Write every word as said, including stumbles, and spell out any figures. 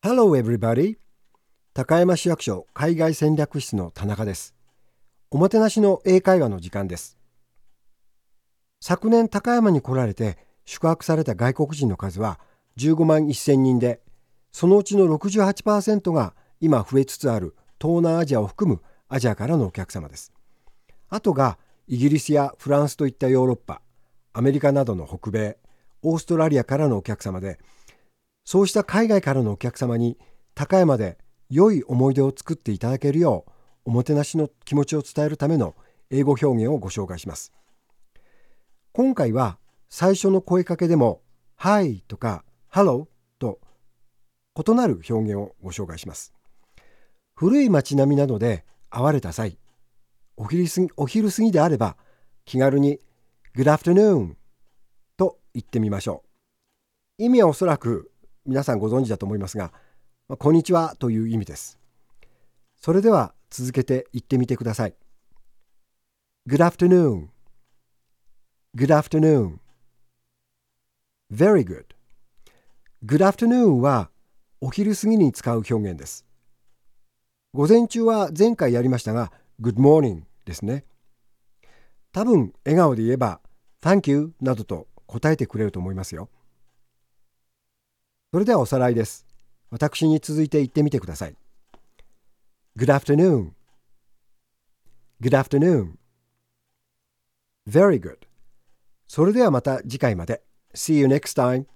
Hello everybody! 高山市役所海外戦略室の田中です。おもてなしの英会話の時間です。昨年高山に来られて宿泊された外国人の数はじゅうごまんせんにんで、そのうちの ろくじゅうはちパーセント が今増えつつある東南アジアを含むアジアからのお客様です。あとがイギリスやフランスといったヨーロッパ、アメリカなどの北米、オーストラリアからのお客様で、そうした海外からのお客様に高山で良い思い出を作っていただけるようおもてなしの気持ちを伝えるための英語表現をご紹介します。今回は最初の声かけでも Hi とか Hello と異なる表現をご紹介します。古い街並みなどで会われた際、お昼過ぎ、お昼過ぎであれば気軽に Good afternoon と言ってみましょう。意味はおそらく皆さんご存知だと思いますが、こんにちはという意味です。それでは続けて言ってみてください。Good afternoon. Good afternoon. Very good. Good afternoon はお昼過ぎに使う表現です。午前中は前回やりましたが、Good morning ですね。多分笑顔で言えば Thank you などと答えてくれると思いますよ。それではおさらいです。私に続いて言ってみてください。Good afternoon. Good afternoon. Very good. それではまた次回まで。See you next time.